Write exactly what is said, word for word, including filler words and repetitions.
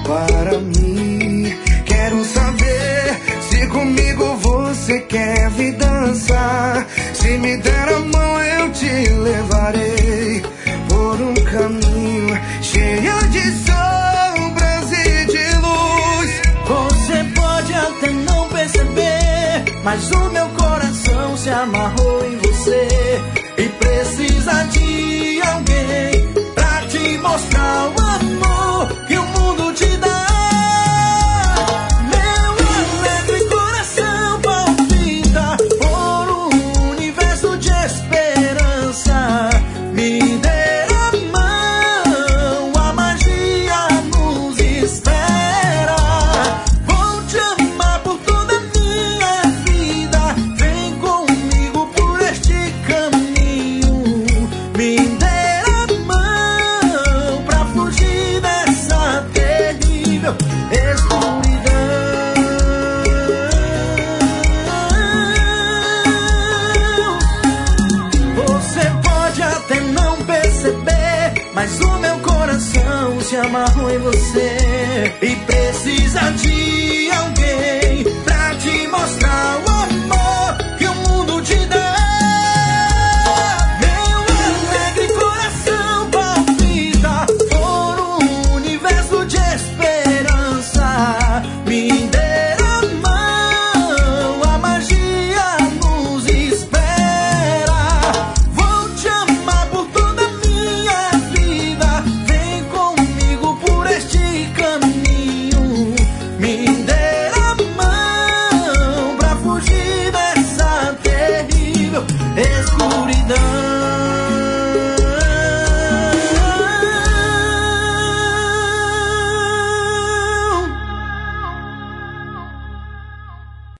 para mim. Quero saber se comigo você quer vir dançar. Se me der a mão eu te levarei por um caminho cheio de sombras e de luz. Você pode até não perceber, mas o meu coração se amarrou em você e precisa de alguém pra te mostrar o amor que o mundo te dá. Meu alegre coração palpita por um universo de esperança. Me dê a mão, a magia nos espera. Vou te amar por toda a minha vida. Vem comigo por este caminho. Me dê a mão pra fugir dessa terrível escuridão. Você pode até não perceber, mas o meu coração se amarrou em você e precisa de alguém pra te mostrar o amor que o mundo te dá. Meu alegre coração palpita por um universo de esperança. Me dê a mão, a magia nos espera. Vou te amar por toda a minha vida. Vem comigo por este caminho. Me dê a mão pra fugir dessa terrível escuridão.